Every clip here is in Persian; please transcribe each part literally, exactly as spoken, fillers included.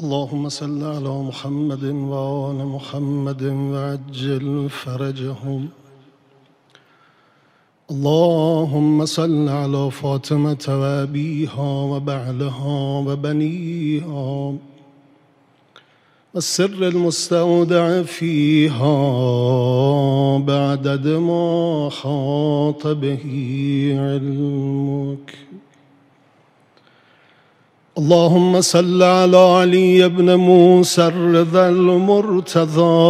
اللهم صل على محمد وآل محمد وعجل فرجهم. اللهم صل على فاطمة وأبيها وبعلها وبنيها والسر المستودع فيها بعدد ما حاط به علمك. اللهم صل على علي بن موسى الرضا المرتضى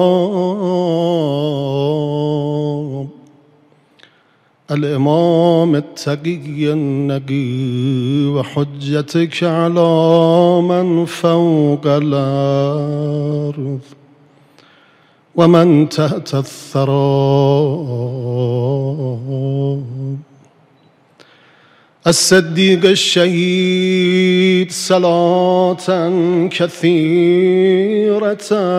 الإمام التقي النقي وحجتك على من فوق الأرض ومن تحت الثرى، الصديق الشهيد، صلاة كثيرة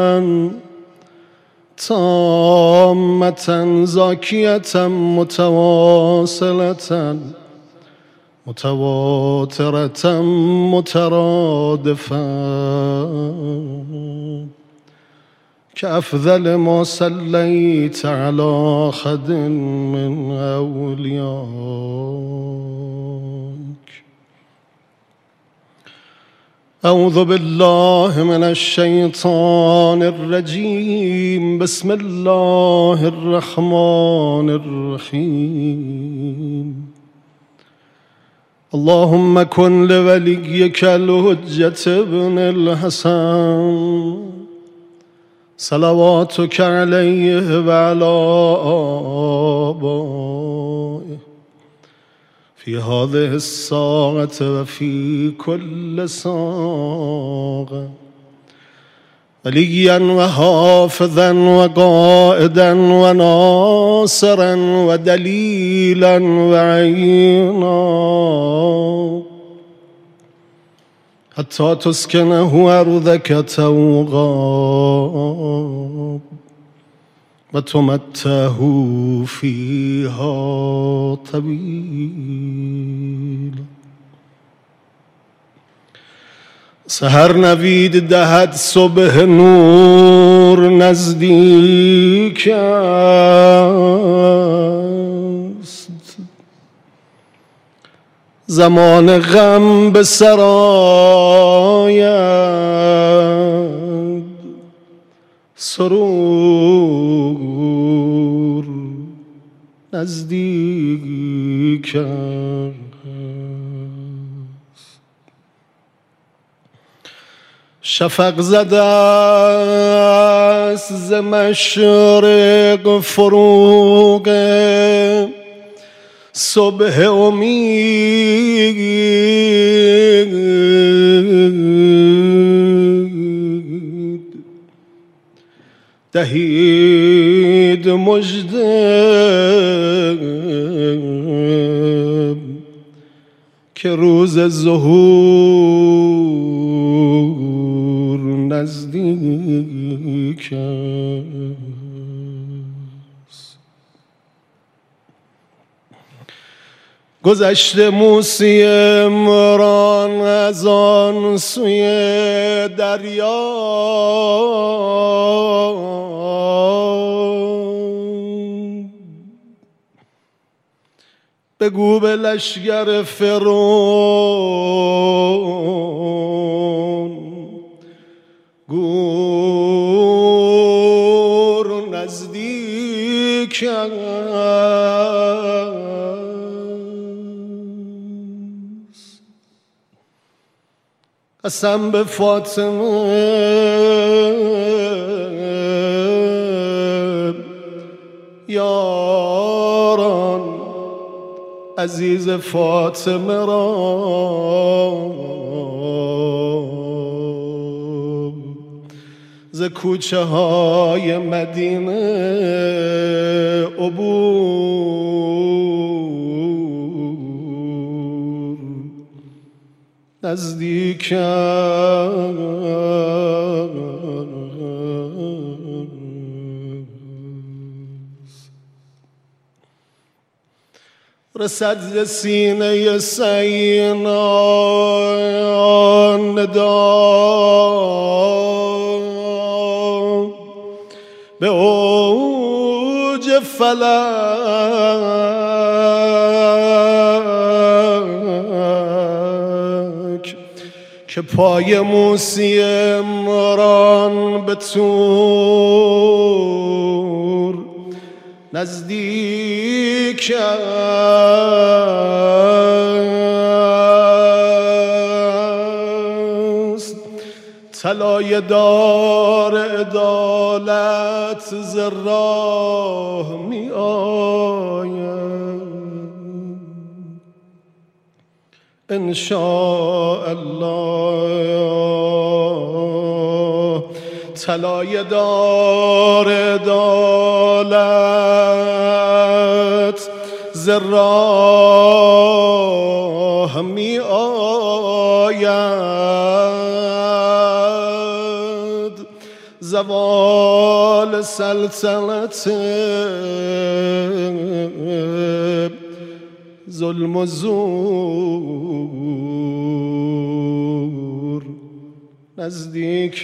تامة زاكية متواصلة متواترة مترادفة كأفضل ما صليت على أحد من أوليائك. أعوذ بالله من الشيطان الرجيم. بسم الله الرحمن الرحيم. اللهم كن لوليك الحجة ابن الحسن صلواتك عليه وعلى آبائه في هذه الساعة وفي كل ساعة وليا وحافظا وقائدا وناصرا ودليلا وعينا حتى تسكنه أرضك توغاب وتمتعه فيها طويلا. سحر نوید دهد صبح نور نزدیک است، زمان غم به سر آید، سرور نزدیک است. شفق زده است ز مشرق فروغ صبح امید، دهید مژده که روز ظهور نزدیک است. گذشته موسی عمران از آن سوی دریا، بگو به لشگر فرعون گور نزدیک است. قسم به فاطمه یاران عزیز فاطمه را ز کوچه های مدینه عبور نزدیک رسد ز سینه سینا ندا به اوج فلک که پای موسی عمران به طور نزدیک است. طلایه دار عدالت ز راه می آید انشاء الله. طلایه دار عدالت ز راه می آید. زوال سلطنت ظلم و زور نزدیک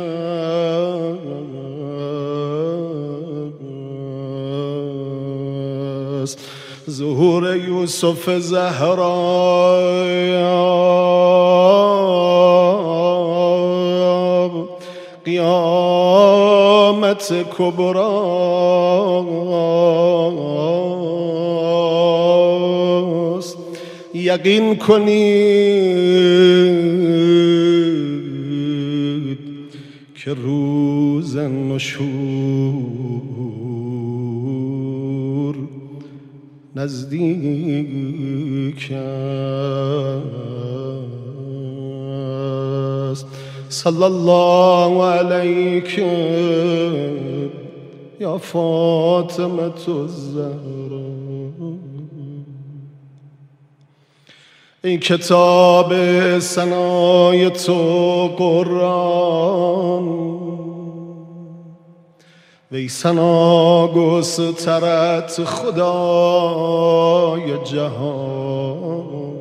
است. ظهور یوسف زهرا قیامت کبراست. یقین کنید که روز نشور نزدیک است. صلی الله علیک یا فاطمة الزهرا. ای کتاب ثنای تو قرآن وی ثنا گسترت خدای جهان.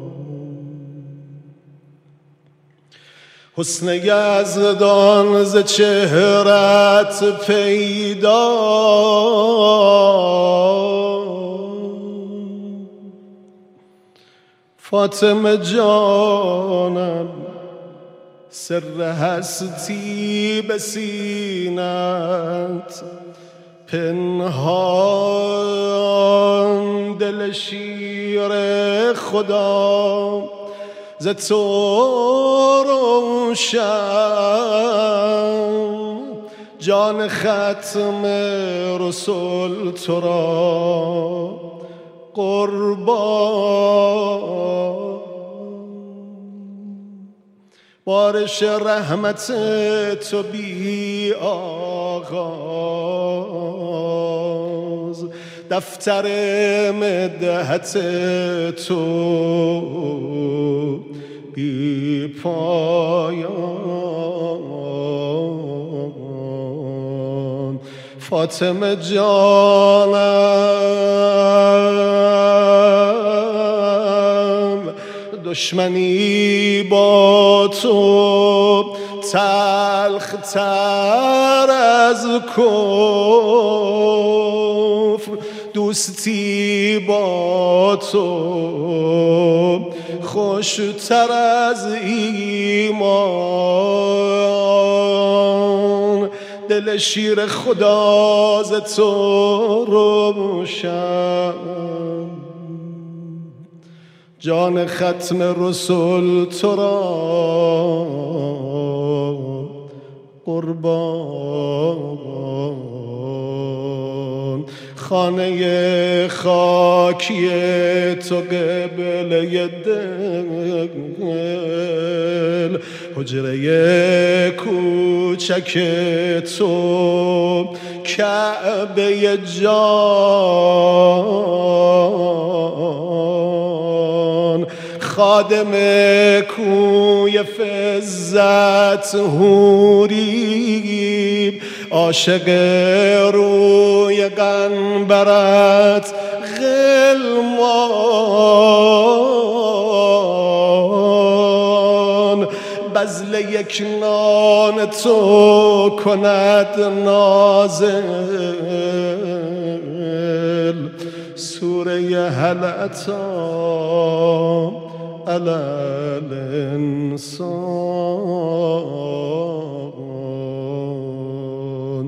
حسن یزدان ز چهرت پیدا فاطمه جانم سر هستی به سینت پنهان. دل شیر خدا ز تو روشن جان ختم رسول تو را قربان. بارش رحمت تو بی آغاز دفتر مدحت تو بی پایان. فاطمه جانم دشمنی با تو تلخ تر از کفر دوستی با تو خوشتر از ایمان. دل شیر خدا ز تو روشن جان ختم رسول تو را قربان. خانه خاکی تو قبله دل حجره کوچک تو کعبه جان. خادم کوی فزت حوری عاشق روی قنبرت غلمان بذل یک نان تو کند نازل سوره هل اتی علی الانسان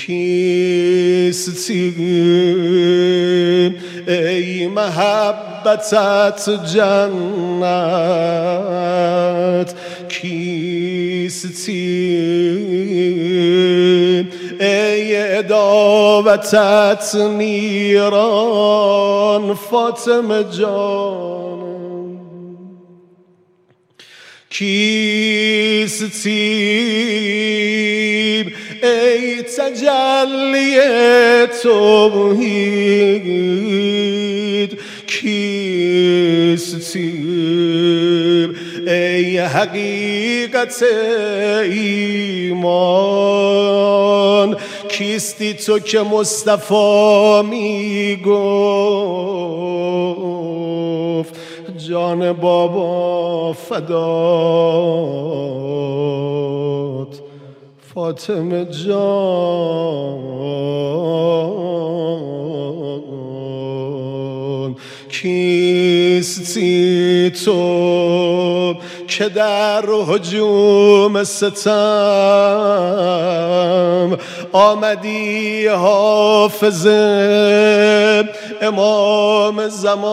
کیستی ای محبتت جنت کیستی ای عداوتت نیران فاطمه جانم کیستی ای تجلی توحید کیستی ای حقیقت ایمان کیستی تو که مصطفی می گفت جان بابا فدات فاطمه جان کیستی تو که در هجوم ستم آمدی حافظ امام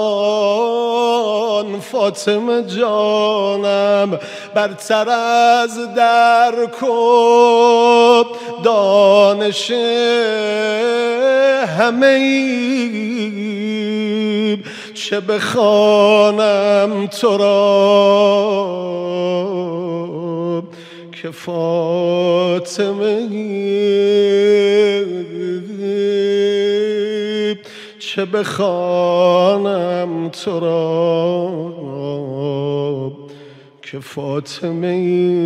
زمان فاطمه جانم برتر از درک و دانش همه ای چه بخوانم تو را که فاطمه چه بخوانم تو را که فاطمه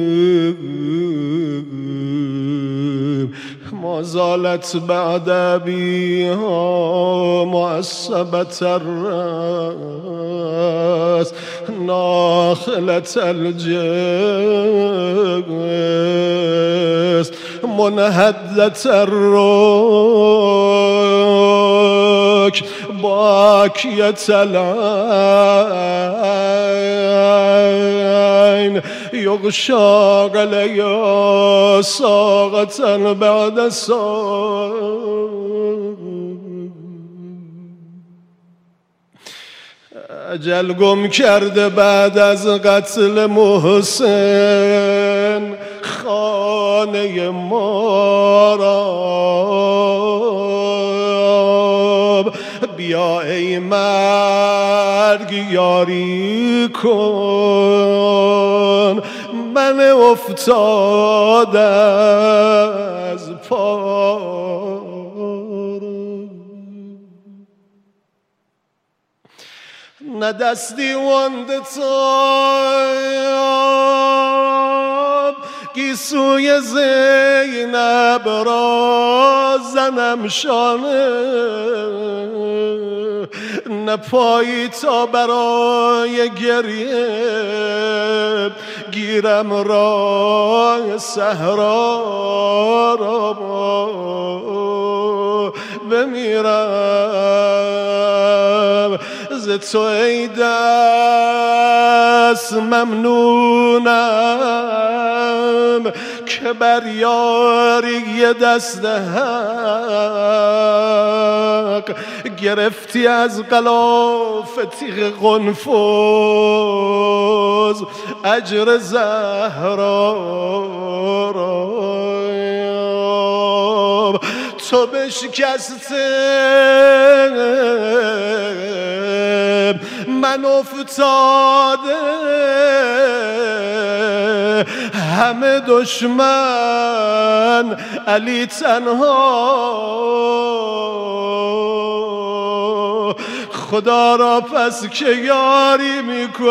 ما زالت بعد ابیها معصبة الراس ناخلة الجسم منهدة الركب باكية العين يغشى عليها ساغة بعد ساغة اجل گم کرده بعد از قتل محسن خانه ما را بیا ای مرگ یاری کن من افتاده از پا نه دستی وانده تاب گیسوی زینب را زنم شانه نه پایی تا برای گریه گیرم راه صحرا را بمیرم ز تو ای دست ممنونم که بر یاری دست حق گرفتی از غلاف تیغ قنفذ اجر زهرا را تو بشکسته من افتاده همه دشمن علی تنها خدا را پس که یاری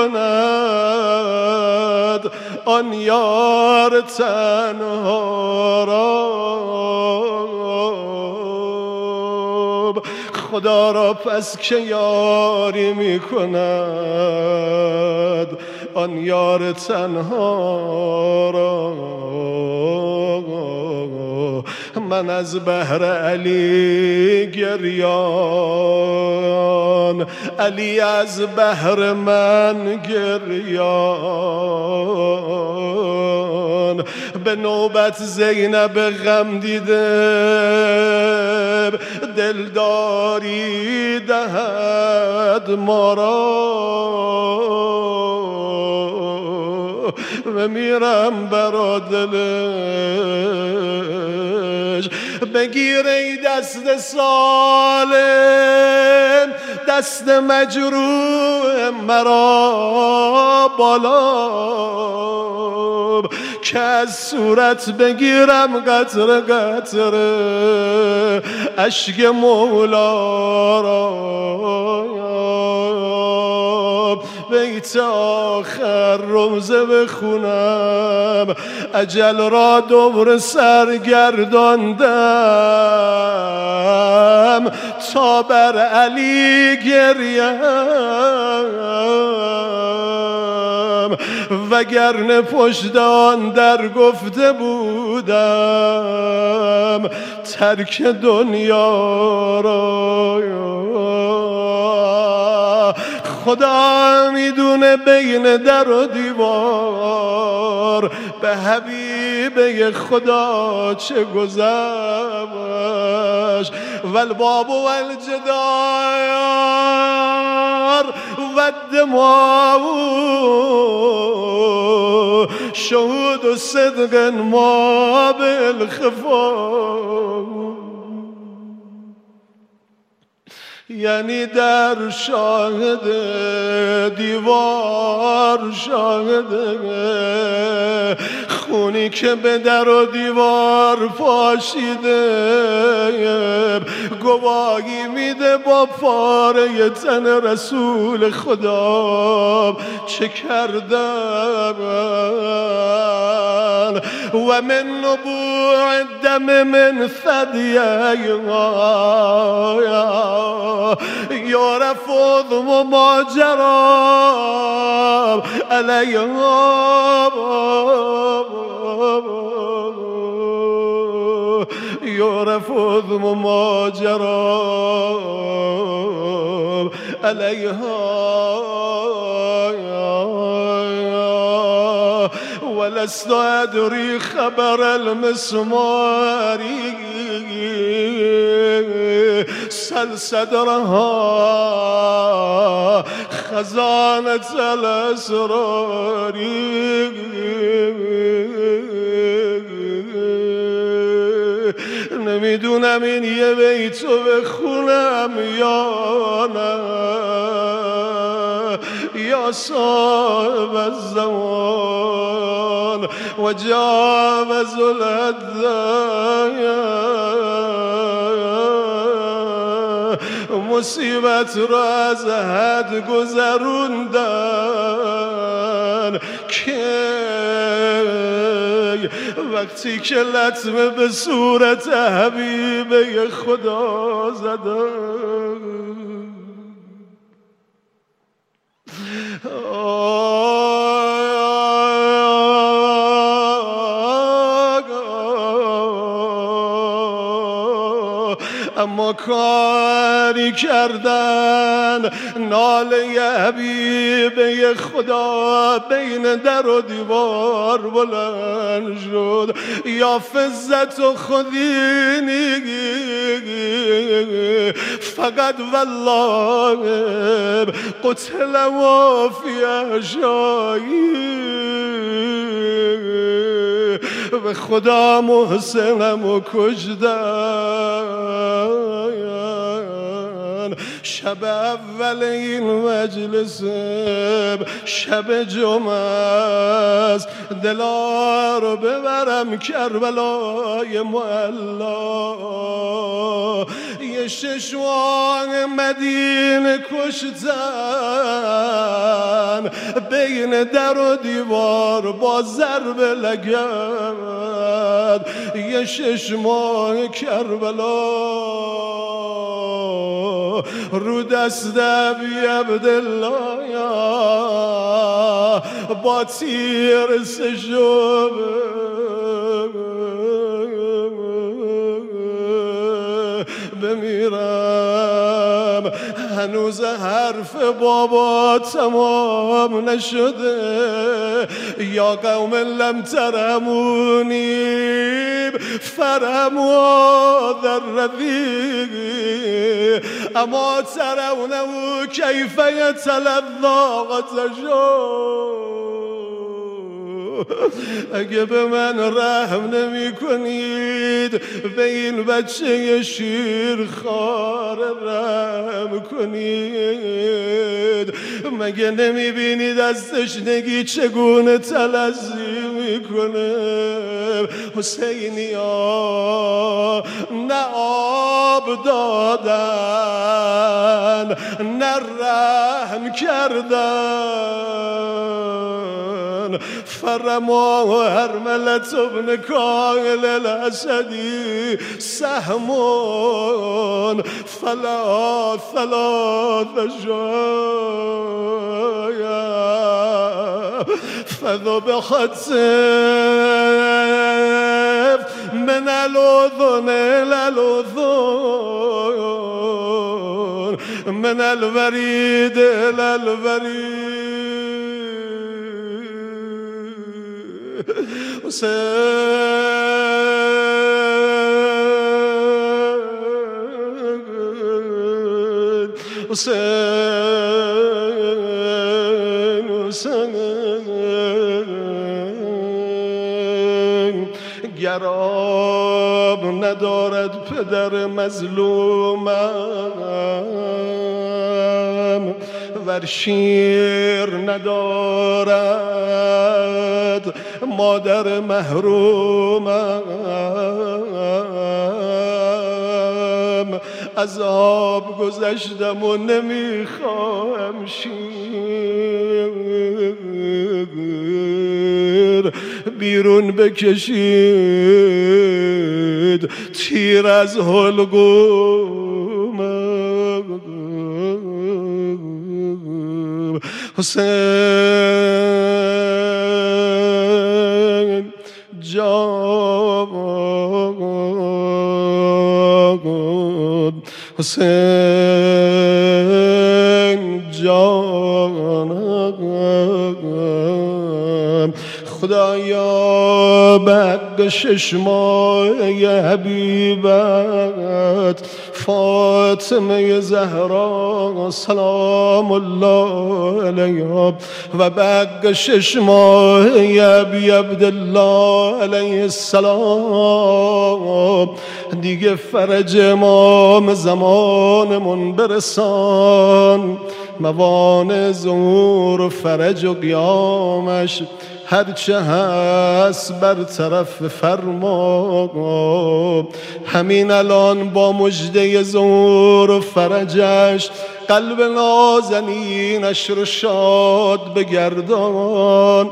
میکند آن یار تنها را. خدا را پس که یاری میکند آن یار تنها را. من از بهر علی گریان، علی از بهر من گریان. به نوبت زینب غم دیده دلداری دهد ما را. بمیرم برا دلش بگیر ای دست سالم، دست مجروح مرا بالا، که از صورت بگیرم قطره قطره اشک مولا را. بیت آخر روزه بخونم، اجل را دور سرگرداندم تا بر علی گریم، وگرنه پشت آن در گفته بودم ترک دنیا را. خدا میدونه بین در و دیوار به حبیب خدا چه گذشت. والباب والجدار والدماء شهود صدق ما بالخفا. یعنی در شاهد دیوار شاهده، خونی که به در و دیوار پاشیده گواهی میده با پاره تن رسول خدا چه کردن. و من نبوع الدم من ثدیه یعرف عظم ما جرى علیها، یعرف عظم ما جرى علیها. ولست ادری خبر المسمار سل صدرها خزانة الاسرار. نمیدونم این یه بیتو بخونم یا نه، یا صاحب الزمان و جاوز الادیان. مصیبت را از حد گذروندن که وقتی که لطمه به صورت حبیب خدا زدن. اما کاری کردن ناله حبیب خدا بین در و دیوار بلند شد. یا فزت و خودینی فقط والله قتل و فی احشایی. به خدا محسنم و کشدن شب اول این مجلس شب جمعه است، دلا رو ببرم کربلای معلا. یه ششوان مدینه کشتن بین در و دیوار با ضرب لگد. یه شش ماه کربلا رو دست ابی عبدالله با تیر سجوب بمیرم. هنوز حرف بابا تمام نشده. یا قوم لم ترمونی فرموا در رفیق اما ترونه کیف یتلظی قتشو. اگه به من رحم نمی کنید به این بچه شیر خار رحم کنید. مگه نمی بینید از تشنگی چگونه تلظی میکنه؟ حسینی ها نه آب دادن نه رحم کردن. فرما هرملة ابن کامل الاسدی سهمون فلا ثلاث شایا فذبحت من الاذن الى الاذن من الورید الى الورید. حسین حسین حسین گراب ندارد پدر مظلومم ور شیر ندارد مادر محرومم. از آب گذشتم و نمیخواهم شیر بیرون بکشید تیر از حلقومم. حسین جان حسین جانم خدایا بعد شش ماه حبیبت فاطمه زهرا سلام الله علیها و بعد شش ماه ابی عبدالله علیه السلام دیگه فرج امام زمانمون برسان. موانع ظهور و فرج و قیامش هرچه هست برطرف فرما. همین الان با مژده ظهور و فرجش قلب نازنینش رو شاد بگردان.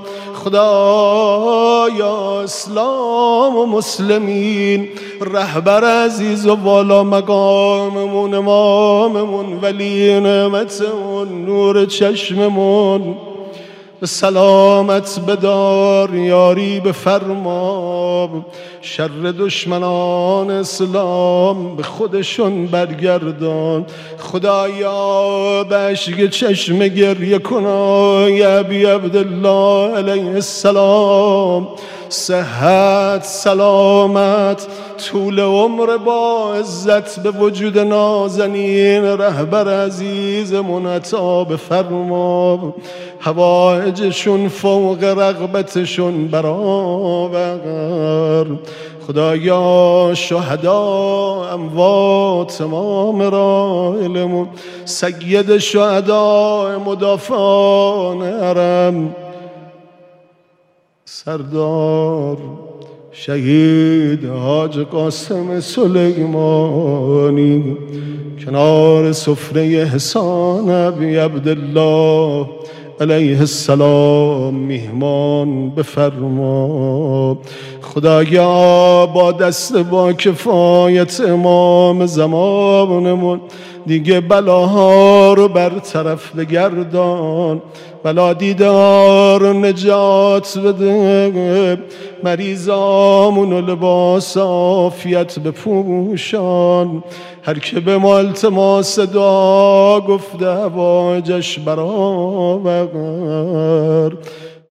خدایا اسلام و مسلمین رهبر عزیز و والا مقاممون اماممون ولی نعمتمون نور چشممون به سلامت بدار یاری بفرما. شر دشمنان اسلام به خودشون برگردان. خدایا به اشک چشم گریه کن یا ابی عبدالله علیه السلام صحت سلامت طول عمر با عزت به وجود نازنین رهبر عزیزمون عطا بفرما. حوائجشون فوق رغبتشون برآور. خدایا شهدا اموات امام رایلمون سید شهدا مدافعان حرم سردار شهید حاج قاسم سلیمانی کنار سفره حسان ابی عبدالله علیه السلام میهمان بفرما. خدایا با دست با کفایت امام زمانمون دیگه بلاها رو برطرف بگردان، بلا دیدار نجات بده، مریضامون و لباس عافیت بپوشان. هر که به ما التماس دعا گفته حوایجش برآور.